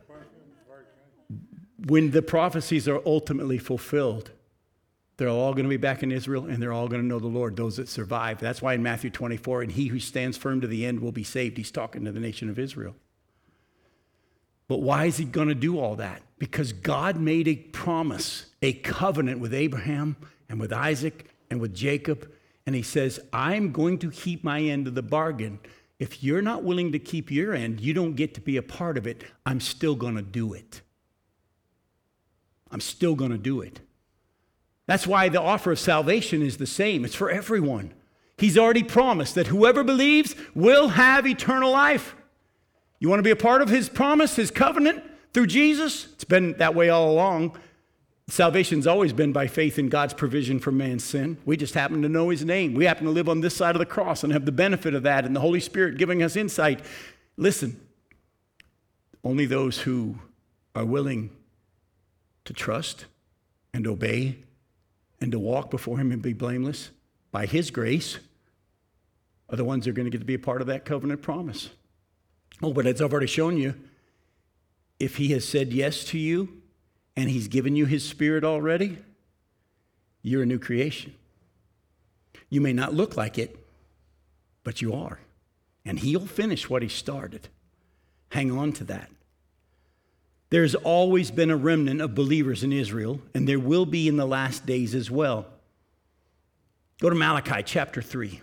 When the prophecies are ultimately fulfilled, they're all going to be back in Israel, and they're all going to know the Lord, those that survive. That's why in Matthew twenty-four, and he who stands firm to the end will be saved. He's talking to the nation of Israel. But why is he going to do all that? Because God made a promise, a covenant with Abraham and with Isaac and with Jacob. And he says, I'm going to keep my end of the bargain. If you're not willing to keep your end, you don't get to be a part of it. I'm still going to do it. I'm still going to do it. That's why the offer of salvation is the same. It's for everyone. He's already promised that whoever believes will have eternal life. You want to be a part of his promise, his covenant through Jesus? It's been that way all along. Salvation's always been by faith in God's provision for man's sin. We just happen to know his name. We happen to live on this side of the cross and have the benefit of that and the Holy Spirit giving us insight. Listen, only those who are willing to trust and obey and to walk before him and be blameless by his grace are the ones that are going to get to be a part of that covenant promise. Oh, but as I've already shown you, if he has said yes to you and he's given you his Spirit already, you're a new creation. You may not look like it, but you are. And he'll finish what he started. Hang on to that. There's always been a remnant of believers in Israel, and there will be in the last days as well. Go to Malachi chapter three.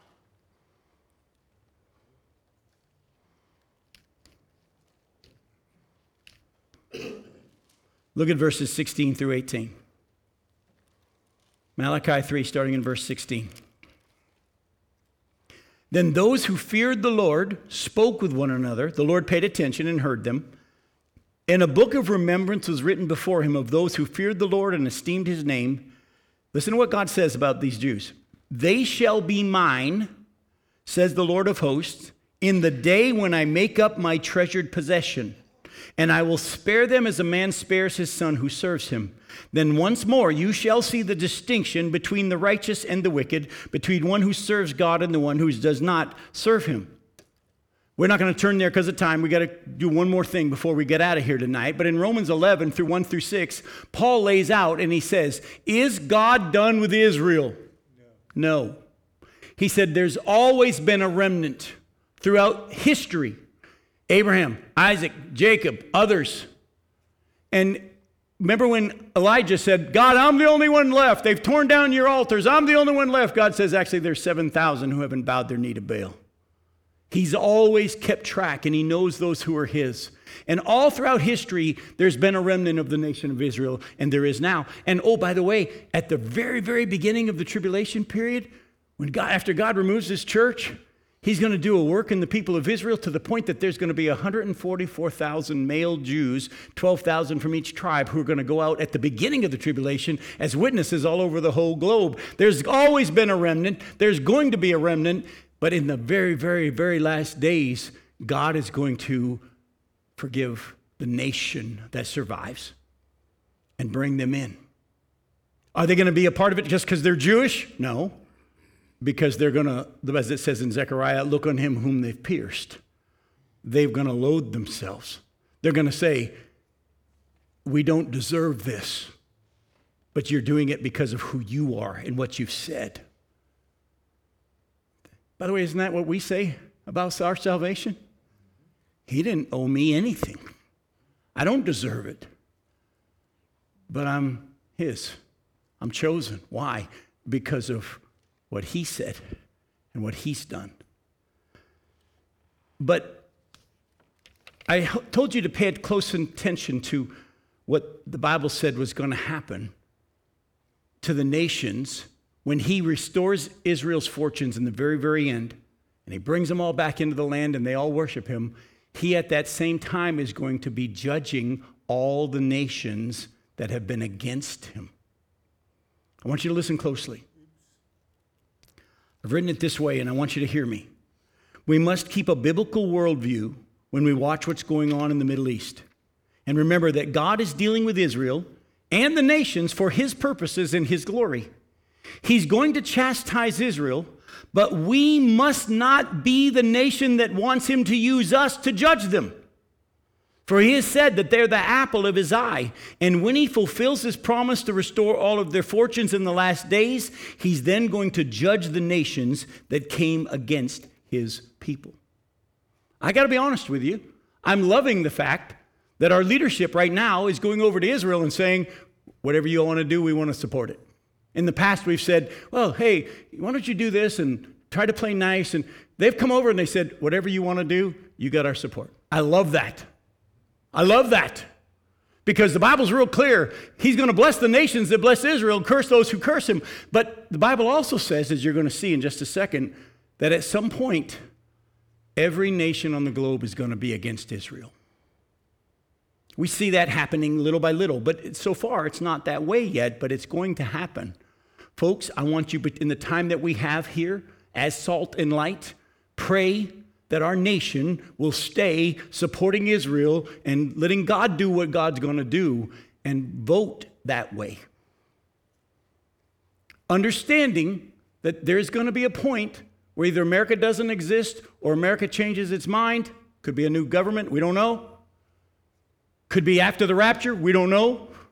Look at verses sixteen through eighteen. Malachi three, starting in verse sixteen. Then those who feared the Lord spoke with one another. The Lord paid attention and heard them. And a book of remembrance was written before him of those who feared the Lord and esteemed his name. Listen to what God says about these Jews. They shall be mine, says the Lord of hosts, in the day when I make up my treasured possession. And I will spare them as a man spares his son who serves him. Then once more you shall see the distinction between the righteous and the wicked, between one who serves God and the one who does not serve him. We're not going to turn there because of time. We got to do one more thing before we get out of here tonight. But in Romans eleven through one through six, Paul lays out and he says, is God done with Israel? No. No. He said there's always been a remnant throughout history. Abraham, Isaac, Jacob, others. And remember when Elijah said, God, I'm the only one left. They've torn down your altars. I'm the only one left. God says, actually, there's seven thousand who haven't bowed their knee to Baal. He's always kept track, and he knows those who are his. And all throughout history, there's been a remnant of the nation of Israel, and there is now. And oh, by the way, at the very, very beginning of the tribulation period, when God, after God removes his church, he's going to do a work in the people of Israel to the point that there's going to be one hundred forty-four thousand male Jews, twelve thousand from each tribe, who are going to go out at the beginning of the tribulation as witnesses all over the whole globe. There's always been a remnant. There's going to be a remnant. But in the very, very, very last days, God is going to forgive the nation that survives and bring them in. Are they going to be a part of it just because they're Jewish? No. Because they're going to, as it says in Zechariah, look on him whom they've pierced. They're going to loathe themselves. They're going to say, we don't deserve this, but you're doing it because of who you are and what you've said. By the way, isn't that what we say about our salvation? He didn't owe me anything. I don't deserve it. But I'm his. I'm chosen. Why? Because of what he said and what he's done. But I told you to pay close attention to what the Bible said was going to happen to the nations when he restores Israel's fortunes in the very, very end, and he brings them all back into the land and they all worship him. He at that same time is going to be judging all the nations that have been against him. I want you to listen closely. I've written it this way, and I want you to hear me. We must keep a biblical worldview when we watch what's going on in the Middle East. And remember that God is dealing with Israel and the nations for his purposes and his glory. He's going to chastise Israel, but we must not be the nation that wants him to use us to judge them. For he has said that they're the apple of his eye. And when he fulfills his promise to restore all of their fortunes in the last days, he's then going to judge the nations that came against his people. I got to be honest with you. I'm loving the fact that our leadership right now is going over to Israel and saying, whatever you want to do, we want to support it. In the past, we've said, well, hey, why don't you do this and try to play nice? And they've come over and they said, whatever you want to do, you got our support. I love that. I love that. Because the Bible's real clear. He's going to bless the nations that bless Israel and curse those who curse him. But the Bible also says, as you're going to see in just a second, that at some point, every nation on the globe is going to be against Israel. We see that happening little by little, but so far it's not that way yet, but it's going to happen. Folks, I want you, in the time that we have here, as salt and light, pray that our nation will stay supporting Israel and letting God do what God's going to do, and vote that way. Understanding that there's going to be a point where either America doesn't exist or America changes its mind. Could be a new government, we don't know. Could be after the rapture, we don't know.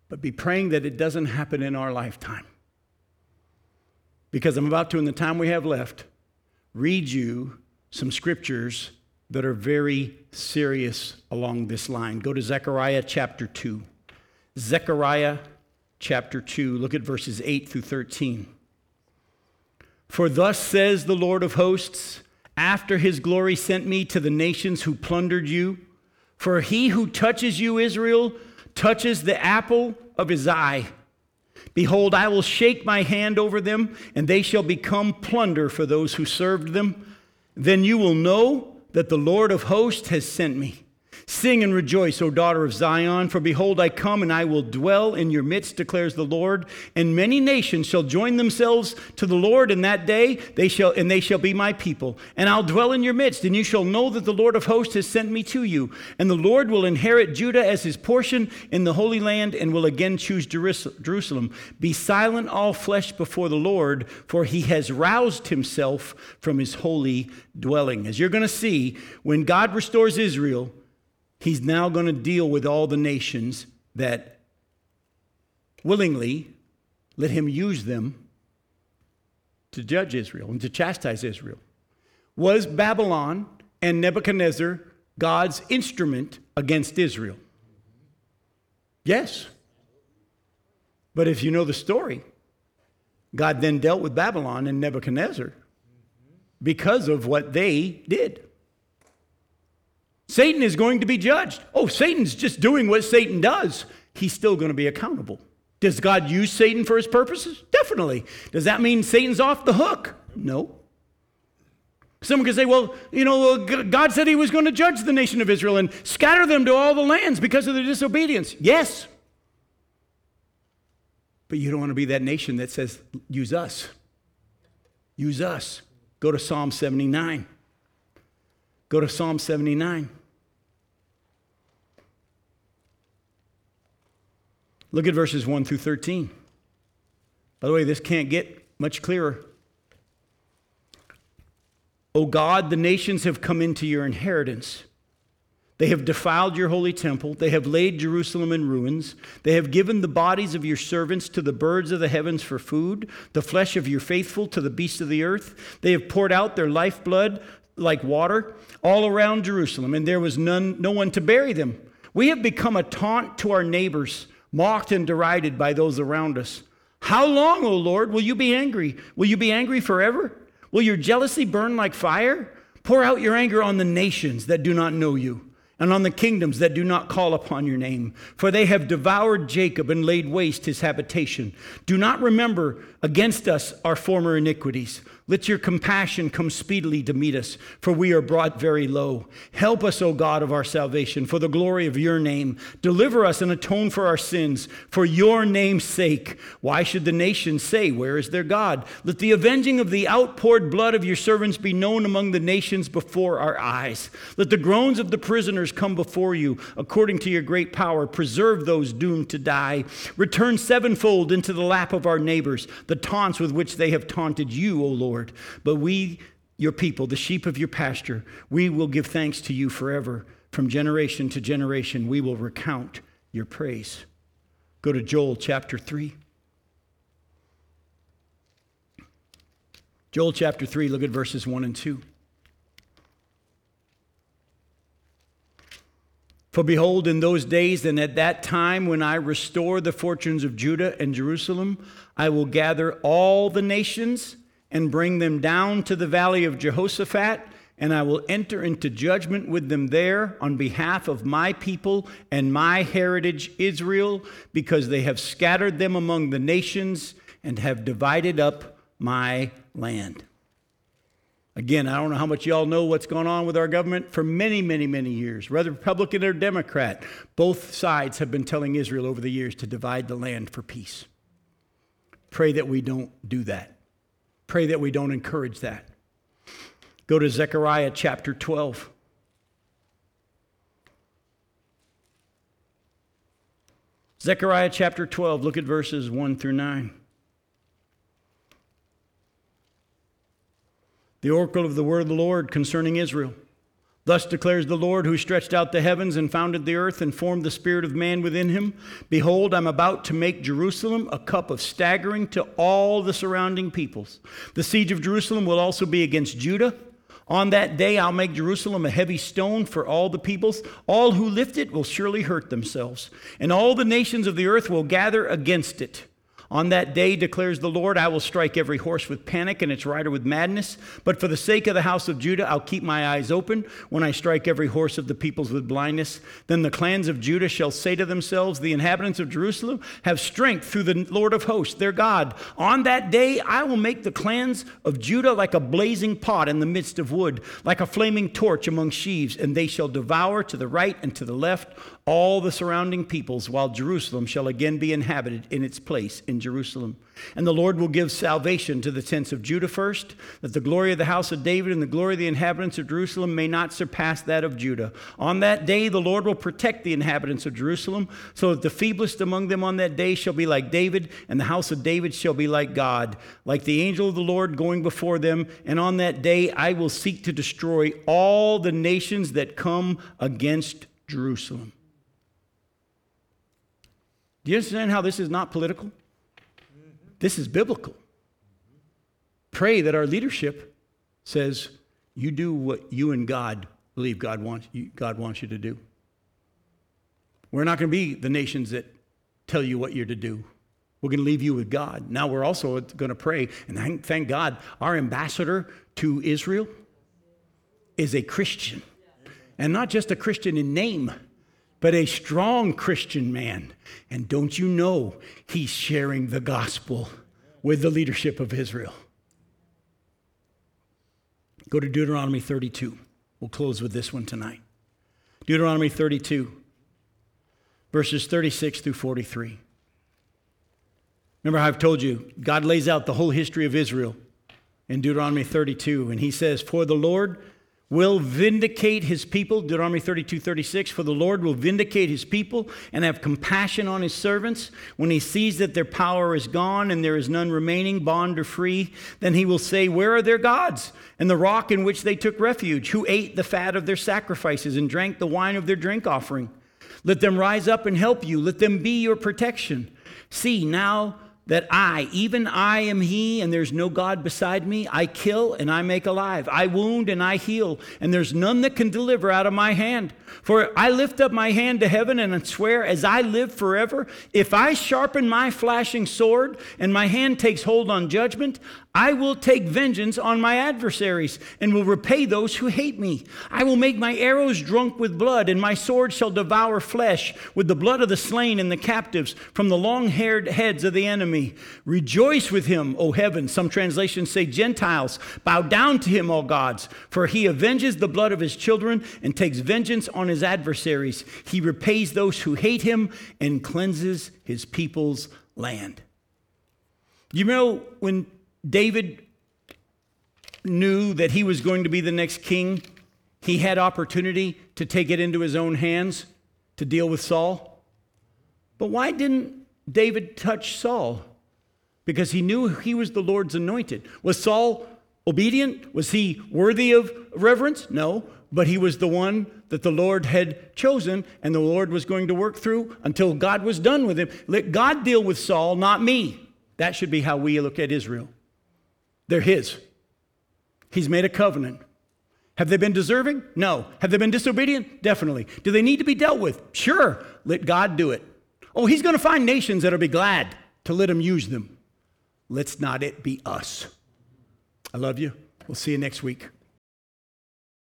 but be praying that it doesn't happen in our lifetime. Because I'm about to, in the time we have left, read you some scriptures that are very serious along this line. Go to Zechariah chapter two. Zechariah chapter two, look at verses eight through thirteen. For thus says the Lord of hosts, after his glory sent me to the nations who plundered you, for he who touches you, Israel, touches the apple of his eye. Behold, I will shake my hand over them, and they shall become plunder for those who served them. Then you will know that the Lord of hosts has sent me. Sing and rejoice, O daughter of Zion, for behold, I come and I will dwell in your midst, declares the Lord. And many nations shall join themselves to the Lord in that day, they shall, and they shall be my people. And I'll dwell in your midst, and you shall know that the Lord of hosts has sent me to you. And the Lord will inherit Judah as his portion in the Holy Land, and will again choose Jerusalem. Be silent, all flesh, before the Lord, for he has roused himself from his holy dwelling. As you're going to see, when God restores Israel, he's now going to deal with all the nations that willingly let him use them to judge Israel and to chastise Israel. Was Babylon and Nebuchadnezzar God's instrument against Israel? Yes. But if you know the story, God then dealt with Babylon and Nebuchadnezzar because of what they did. Satan is going to be judged. Oh, Satan's just doing what Satan does. He's still going to be accountable. Does God use Satan for his purposes? Definitely. Does that mean Satan's off the hook? No. Someone could say, well, you know, God said he was going to judge the nation of Israel and scatter them to all the lands because of their disobedience. Yes. But you don't want to be that nation that says, use us. Use us. Go to Psalm seventy-nine. Go to Psalm seventy-nine. Look at verses one through thirteen. By the way, this can't get much clearer. O God, the nations have come into your inheritance. They have defiled your holy temple. They have laid Jerusalem in ruins. They have given the bodies of your servants to the birds of the heavens for food, the flesh of your faithful to the beasts of the earth. They have poured out their lifeblood like water all around Jerusalem, and there was none, no one to bury them. We have become a taunt to our neighbors, mocked and derided by those around us. How long, O Lord, will you be angry? Will you be angry forever? Will your jealousy burn like fire? Pour out your anger on the nations that do not know you, and on the kingdoms that do not call upon your name. For they have devoured Jacob and laid waste his habitation. Do not remember against us our former iniquities. Let your compassion come speedily to meet us, for we are brought very low. Help us, O God of our salvation, for the glory of your name. Deliver us and atone for our sins, for your name's sake. Why should the nations say, where is their God? Let the avenging of the outpoured blood of your servants be known among the nations before our eyes. Let the groans of the prisoners come before you, according to your great power. Preserve those doomed to die. Return sevenfold into the lap of our neighbors the taunts with which they have taunted you, O Lord. But we, your people, the sheep of your pasture, we will give thanks to you forever. From generation to generation, we will recount your praise. Go to Joel chapter three. Joel chapter three, look at verses one and two. For behold, in those days and at that time when I restore the fortunes of Judah and Jerusalem, I will gather all the nations and bring them down to the valley of Jehoshaphat, and I will enter into judgment with them there on behalf of my people and my heritage Israel, because they have scattered them among the nations and have divided up my land. Again, I don't know how much y'all know what's going on with our government. For many, many, many years, whether Republican or Democrat, both sides have been telling Israel over the years to divide the land for peace. Pray that we don't do that. Pray that we don't encourage that. Go to Zechariah chapter twelve. Zechariah chapter twelve, look at verses one through nine. The oracle of the word of the Lord concerning Israel. Thus declares the Lord, who stretched out the heavens and founded the earth and formed the spirit of man within him. Behold, I'm about to make Jerusalem a cup of staggering to all the surrounding peoples. The siege of Jerusalem will also be against Judah. On that day I'll make Jerusalem a heavy stone for all the peoples. All who lift it will surely hurt themselves, and all the nations of the earth will gather against it. On that day, declares the Lord, I will strike every horse with panic and its rider with madness. But for the sake of the house of Judah, I'll keep my eyes open when I strike every horse of the peoples with blindness. Then the clans of Judah shall say to themselves, the inhabitants of Jerusalem have strength through the Lord of hosts, their God. On that day, I will make the clans of Judah like a blazing pot in the midst of wood, like a flaming torch among sheaves, and they shall devour to the right and to the left all the surrounding peoples, while Jerusalem shall again be inhabited in its place in Jerusalem. And the Lord will give salvation to the tents of Judah first, that the glory of the house of David and the glory of the inhabitants of Jerusalem may not surpass that of Judah. On that day the Lord will protect the inhabitants of Jerusalem, so that the feeblest among them on that day shall be like David, and the house of David shall be like God, like the angel of the Lord going before them. And on that day I will seek to destroy all the nations that come against Jerusalem. Do you understand how this is not political? This is biblical. Pray that our leadership says, you do what you and God believe God wants you, God wants you to do. We're not going to be the nations that tell you what you're to do. We're going to leave you with God. Now we're also going to pray, and thank God, our ambassador to Israel is a Christian. And not just a Christian in name, but a strong Christian man. And don't you know, he's sharing the gospel with the leadership of Israel. Go to Deuteronomy thirty-two. We'll close with this one tonight. Deuteronomy thirty-two, verses thirty-six through forty-three. Remember how I've told you, God lays out the whole history of Israel in Deuteronomy thirty-two. And he says, for the Lord will vindicate his people, Deuteronomy thirty-two, thirty-six, for the Lord will vindicate his people and have compassion on his servants. When he sees that their power is gone and there is none remaining, bond or free, then he will say, where are their gods? And the rock in which they took refuge, who ate the fat of their sacrifices and drank the wine of their drink offering. Let them rise up and help you. Let them be your protection. See, now that I, even I am he, and there's no God beside me. I kill and I make alive. I wound and I heal, and there's none that can deliver out of my hand. For I lift up my hand to heaven and swear, as I live forever, if I sharpen my flashing sword and my hand takes hold on judgment, I will take vengeance on my adversaries and will repay those who hate me. I will make my arrows drunk with blood, and my sword shall devour flesh with the blood of the slain and the captives from the long-haired heads of the enemy. Rejoice with him, O heavens. Some translations say Gentiles. Bow down to him, all gods, for he avenges the blood of his children and takes vengeance on his adversaries. He repays those who hate him and cleanses his people's land. You know, when David knew that he was going to be the next king, he had opportunity to take it into his own hands to deal with Saul. But why didn't David touch Saul? Because he knew he was the Lord's anointed. Was Saul obedient? Was he worthy of reverence? No, but he was the one that the Lord had chosen, and the Lord was going to work through until God was done with him. Let God deal with Saul, not me. That should be how we look at Israel. They're his. He's made a covenant. Have they been deserving? No. Have they been disobedient? Definitely. Do they need to be dealt with? Sure. Let God do it. Oh, he's going to find nations that'll be glad to let him use them. Let's not it be us. I love you. We'll see you next week.